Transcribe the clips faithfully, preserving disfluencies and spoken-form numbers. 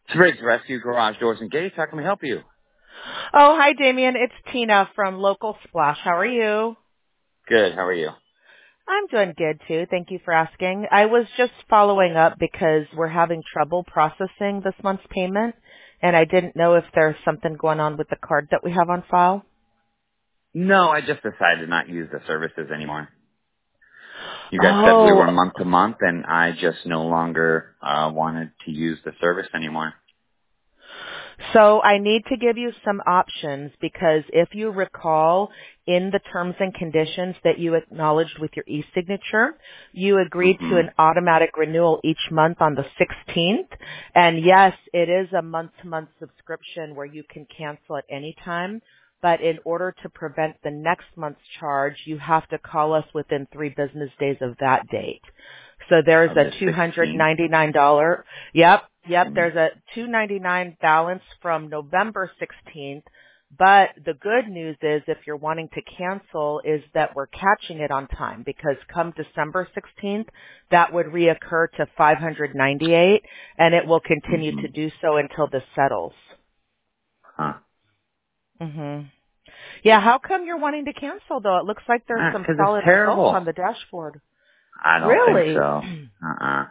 Spriggs Rescue Garage Doors and Gates. How can we help you? Oh, hi, Damien. It's Tina from Local Splash. How are you? Good. How are you? I'm doing good, too. Thank you for asking. I was just following up because we're having trouble processing this month's payment, and I didn't know if there's something going on with the card that we have on file. No, I just decided to not use the services anymore. You guys said we were Oh, month to month, and I just no longer uh, wanted to use the service anymore. so I need to give you some options because if you recall in the terms and conditions that you acknowledged with your e-signature, you agreed to Mm-hmm. an automatic renewal each month on the sixteenth. And yes, it is a month-to-month subscription where you can cancel at any time. But in order to prevent the next month's charge, you have to call us within three business days of that date. So there's Of a the two hundred sixteenth. ninety-nine dollars. Yep, yep. Mm-hmm. There's a two hundred ninety-nine dollars balance from November sixteenth. But the good news is if you're wanting to cancel is that we're catching it on time because come December sixteenth, that would reoccur to five hundred ninety-eight dollars and it will continue Mm-hmm. to do so until this settles. Huh. Mhm. Yeah, how come you're wanting to cancel though? It looks like there's some Because it's solid results terrible. on the dashboard. I don't think Really? so. Uh-uh.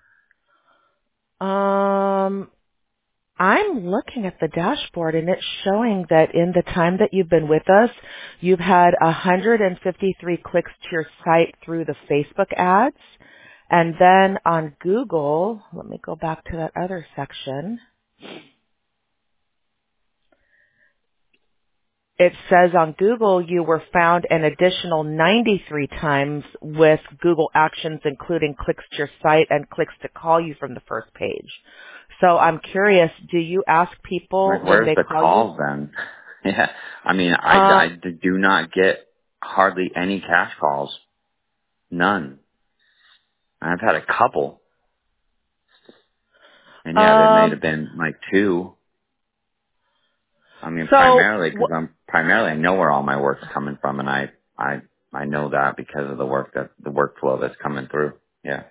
Um, I'm looking at the dashboard and it's showing that in the time that you've been with us, you've had one hundred fifty-three clicks to your site through the Facebook ads. And then on Google, let me go back to that other section. It says on Google you were found an additional ninety-three times with Google Actions, including clicks to your site and clicks to call you from the first page. So I'm curious, do you ask people Like, when where's they the call you? calls then? Yeah. I mean, I, Uh, I do not get hardly any cash calls. None. I've had a couple. And yeah, there may have um, been like two. I mean, so primarily because wh- I'm primarily I know where all my work's coming from, and I I I know that because of the work that the workflow that's coming through. Yeah.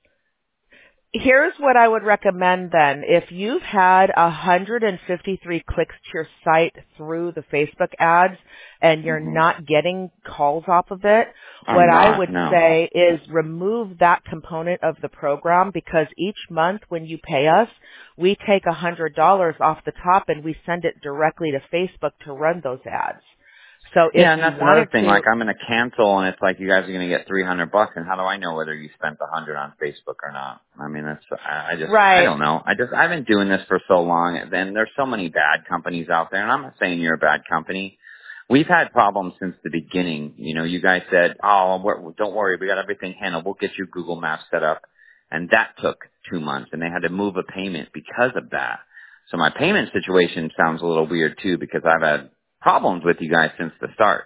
Here's what I would recommend then. If you've had one hundred fifty-three clicks to your site through the Facebook ads and you're Mhm. not getting calls off of it, what I'm I not. would No. say is remove that component of the program because each month when you pay us, we take one hundred dollars off the top and we send it directly to Facebook to run those ads. So if Yeah, and you that's another wanted thing. to, Like, I'm gonna cancel, and it's like you guys are gonna get three hundred bucks, and how do I know whether you spent a hundred on Facebook or not? I mean, that's I I just I right, don't know. I just I've been doing this for so long. And then there's so many bad companies out there, and I'm not saying you're a bad company. We've had problems since the beginning. You know, you guys said, "Oh, we're, don't worry, we got everything handled. We'll get you Google Maps set up," and that took two months, and they had to move a payment because of that. So my payment situation sounds a little weird too, because I've had problems with you guys since the start.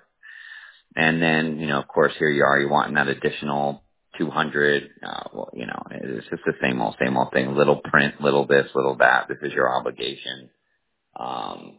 And then, you know, of course, here you are, you're wanting that additional two hundred. Uh, well, you know, it's just the same old, same old thing. Little print, little this, little that. This is your obligation. Um,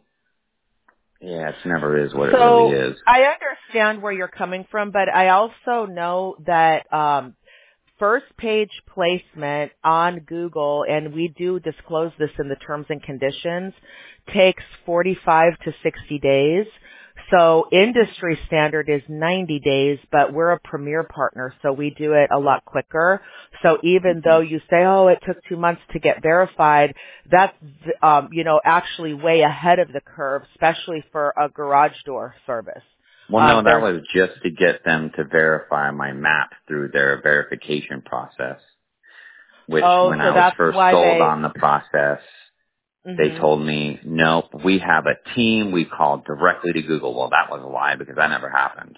yeah, it never is what it really so is. I understand where you're coming from, but I also know that um, first page placement on Google, and we do disclose this in the terms and conditions, takes forty-five to sixty days. So industry standard is ninety days, but we're a premier partner, so we do it a lot quicker. So even hmm though you say, oh, it took two months to get verified, that's, um, you know, actually way ahead of the curve, especially for a garage door service. Well, Um, no, that there's, was just to get them to verify my map through their verification process, which oh, when so I was that's first why sold they, on the process, they mhm. told me, nope, we have a team. We called directly to Google. Well, that was a lie because that never happened.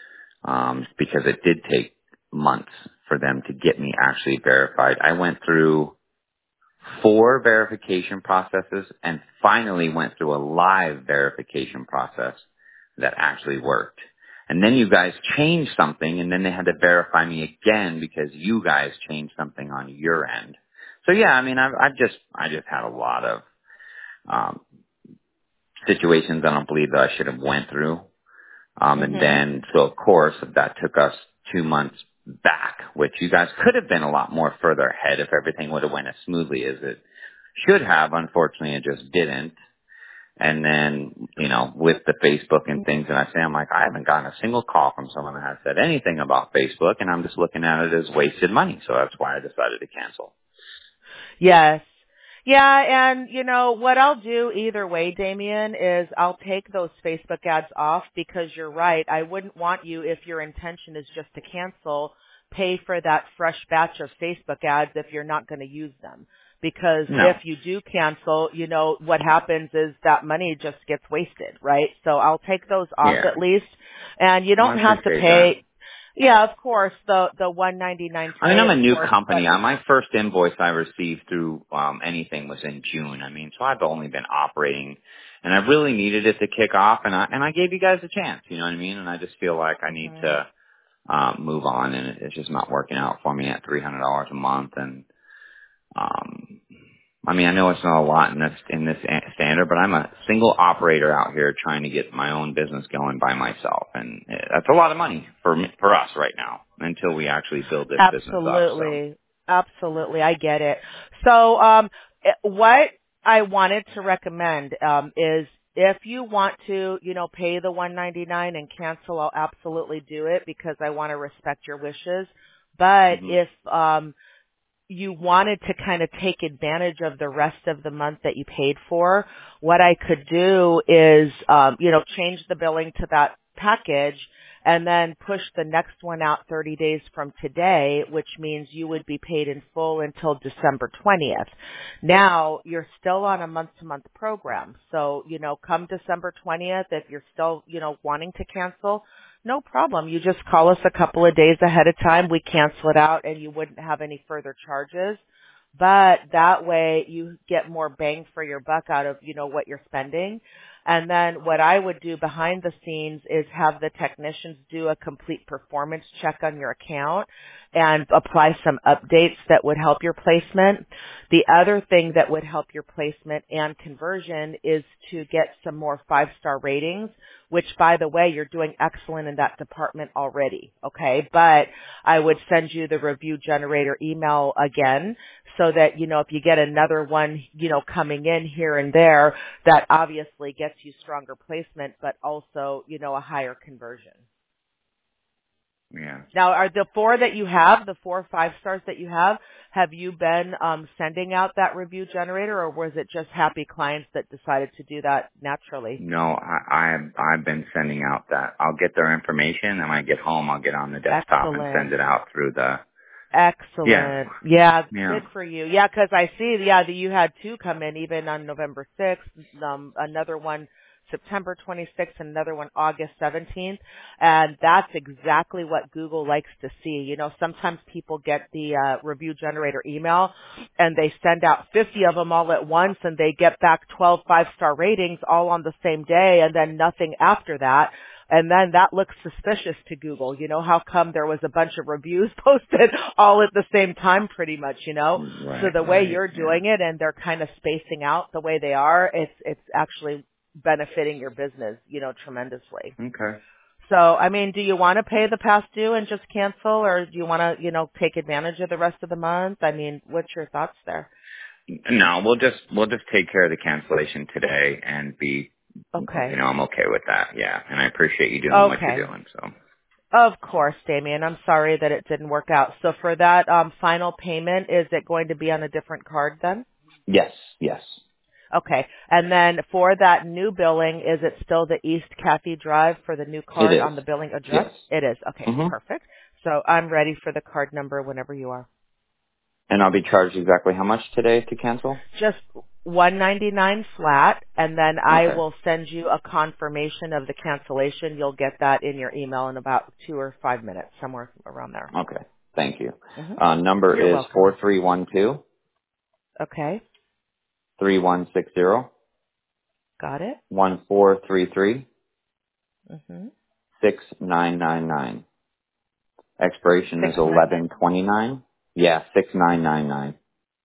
Um, because it did take months for them to get me actually verified. I went through four verification processes and finally went through a live verification process that actually worked. And then you guys changed something and then they had to verify me again because you guys changed something on your end. So yeah, I mean, I've, I've just, I just had a lot of, um, situations I don't believe that I should have went through. Um, and Mhm. then, so of course, that took us two months back, which you guys could have been a lot more further ahead if everything would have went as smoothly as it, should have. Unfortunately, it just didn't. And then, you know, with the Facebook and things that I say, I'm like, I haven't gotten a single call from someone that has said anything about Facebook, and I'm just looking at it as wasted money. So that's why I decided to cancel. Yes. Yeah, and you know, what I'll do either way, Damien, is I'll take those Facebook ads off because you're right. I wouldn't want you, if your intention is just to cancel, pay for that fresh batch of Facebook ads if you're not going to use them. Because No. if you do cancel, you know, what happens is that money just gets wasted, right? So I'll take those off Yeah. at least. And you Well, don't I have to appreciate pay, that. yeah, of course, the, the one ninety-nine I mean, today, I'm of a new course, company. but Uh, My first invoice I received through um, anything was in June. I mean, so I've only been operating, and I really needed it to kick off, and I and I gave you guys a chance. You know what I mean? And I just feel like I need Mhm. to um, move on, and it, it's just not working out for me at three hundred dollars a month. And um, I mean, I know it's not a lot in this in this a- standard, but I'm a single operator out here trying to get my own business going by myself, and uh, that's a lot of money for me, for us right now until we actually build this business up. So. Absolutely. Absolutely. I get it. So, um, eh, what I wanted to recommend, um, is if you want to, you know, pay the one ninety-nine and cancel, I'll absolutely do it because I want to respect your wishes. But hmm if, um, you wanted to kind of take advantage of the rest of the month that you paid for, what I could do is, um, you know, change the billing to that package and then push the next one out thirty days from today, which means you would be paid in full until December twentieth. Now, you're still on a month-to-month program. So, you know, come December twentieth, if you're still, you know, wanting to cancel, no problem. You just call us a couple of days ahead of time. We cancel it out and you wouldn't have any further charges. But that way you get more bang for your buck out of, you know, what you're spending. And then what I would do behind the scenes is have the technicians do a complete performance check on your account and apply some updates that would help your placement. The other thing that would help your placement and conversion is to get some more five-star ratings, which, by the way, you're doing excellent in that department already, okay? But I would send you the review generator email again so that, you know, if you get another one, you know, coming in here and there, that obviously gets you stronger placement, but also, you know, a higher conversion. Yeah. Now, are the four that you have, the four five stars that you have, have you been um, sending out that review generator, or was it just happy clients that decided to do that naturally? No, I, I've I've been sending out that. I'll get their information, and when I get home, I'll get on the desktop and Excellent. send it out through the. Yeah. Excellent. Yeah, Yeah. good for you. Yeah, 'cause I see, yeah, that you had two come in even on November sixth, um, another one September twenty-sixth, and another one August seventeenth. And that's exactly what Google likes to see. You know, sometimes people get the uh, review generator email and they send out fifty of them all at once and they get back twelve five-star ratings all on the same day and then nothing after that. And then that looks suspicious to Google. You know, how come there was a bunch of reviews posted all at the same time pretty much, you know? So Right. the way Right. you're Yeah. doing it and they're kind of spacing out the way they are, it's, it's actually benefiting your business, you know, tremendously. Okay. So, I mean, do you want to pay the past due and just cancel, or do you want to, you know, take advantage of the rest of the month? I mean, what's your thoughts there? No, we'll just we'll just take care of the cancellation today and be, you Okay. know, I'm okay with that. Yeah, and I appreciate you doing what you're Okay. doing. So. Of course, Damien. I'm sorry that it didn't work out. So for that um, final payment, is it going to be on a different card then? Yes. Yes. Okay. And then for that new billing, is it still the East Cathy Drive for the new It card is. on the billing address? Yes. It is. Okay. Mhm. Perfect. So I'm ready for the card number whenever you are. And I'll be charged exactly how much today to cancel? Just one ninety-nine flat, and then I Okay. will send you a confirmation of the cancellation. You'll get that in your email in about two or five minutes, somewhere around there. Okay. Thank you. hmm Uh, number You're is welcome. four three one two Okay. three one six zero Got it. one four three three hmm six nine nine nine. Expiration Six is nine. eleven twenty nine. Yeah, six nine nine nine.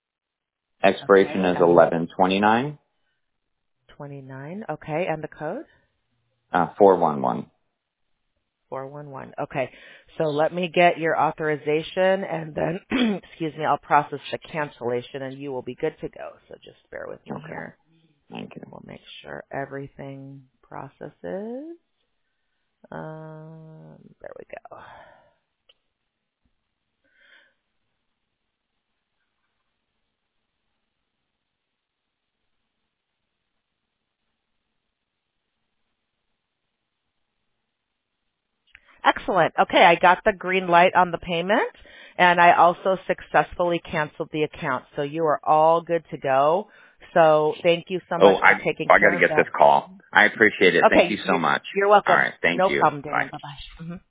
Expiration Okay. is And the eleven twenty nine. twenty-nine. Okay. And the code? Uh, four one one. four one one. Okay. So let me get your authorization and then, excuse me, I'll process the cancellation and you will be good to go. So just bear with me Okay. here. Thank you. We'll make sure everything processes. Um, there we go. Excellent. Okay, I got the green light on the payment, and I also successfully canceled the account. So you are all good to go. So thank you so Oh, much I for taking I got care to of get that. this call. I appreciate it. Thank Okay, you so you're, much. you're All welcome. right. Thank No you. problem, Bye. Darren. Bye-bye. Mhm.